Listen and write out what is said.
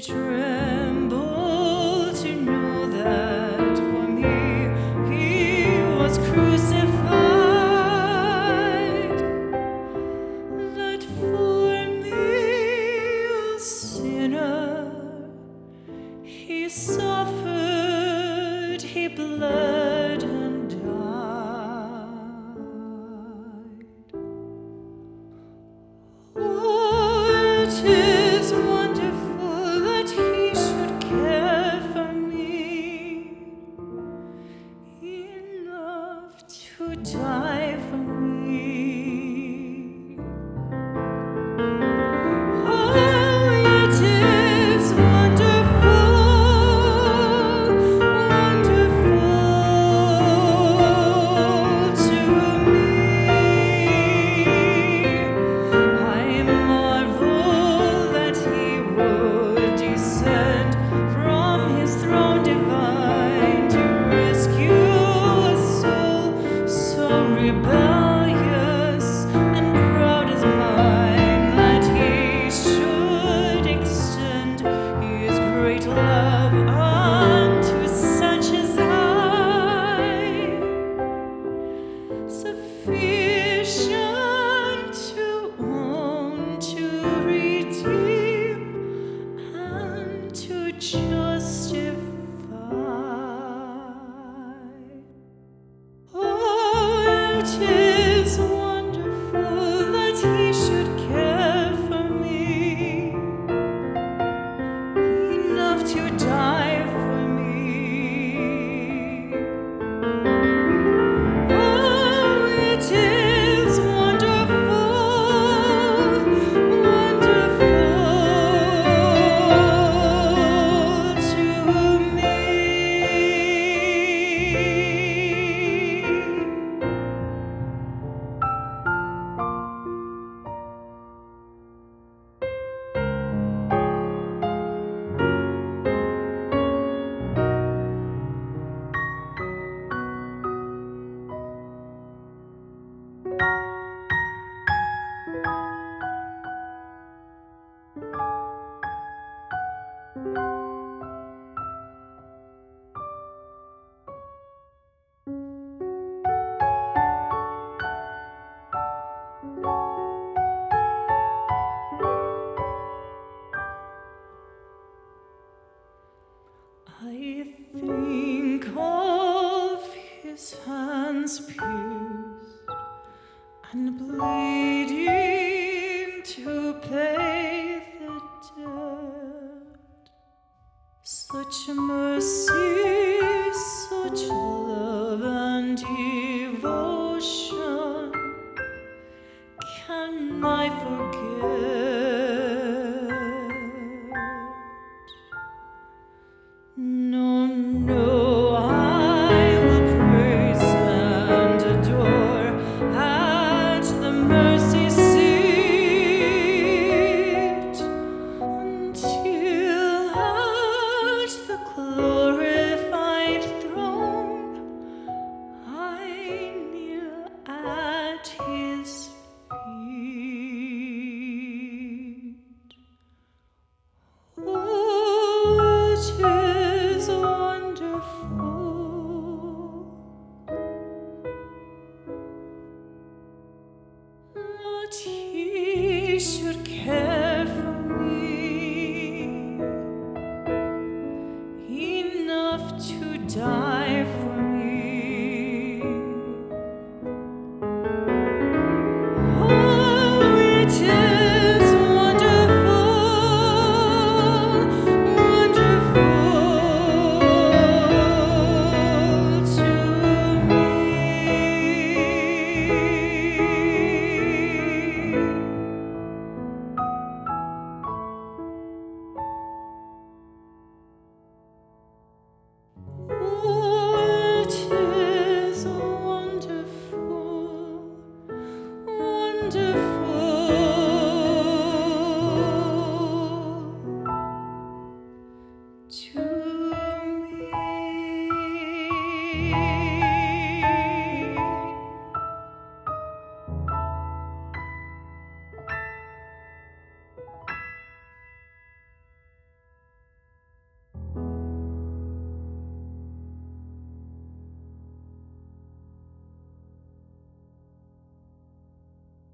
tremble to know that for me he was crucified, that for me, a sinner, he suffered, he bled and died. Oh, it is wonderful that he should care for me enough to die for me. Oh, it is wonderful, wonderful to me. I marvel that he would descend from his throne divine to rescue a soul so rebellious and proud as mine, that he should extend his great love unto such as I, sufficient to own, to redeem, and to justify. Oh, it is wonderful that he should care for me enough to die for me. Oh, it is wonderful, wonderful to me. I think of his hands pierced and bleeding to pay the debt. Such mercy